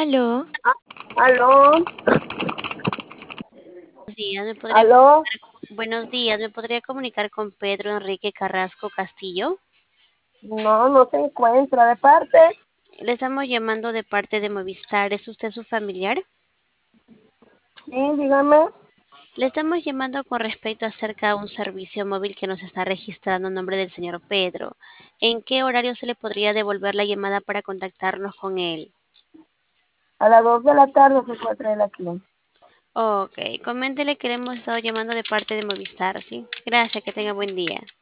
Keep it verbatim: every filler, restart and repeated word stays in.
Aló, Aló, buenos días, ¿me podría aló. comunicar, buenos días, ¿me podría comunicar con Pedro Enrique Carrasco Castillo? No, no se encuentra de parte. Le estamos llamando de parte de Movistar, ¿es usted su familiar? Sí, dígame. Le estamos llamando con respecto acerca de un servicio móvil que nos está registrando en nombre del señor Pedro. ¿En qué horario se le podría devolver la llamada para contactarnos con él? A las dos de la tarde se encuentra él aquí. Ok, coméntele que le hemos estado llamando de parte de Movistar, ¿sí? Gracias, que tenga buen día.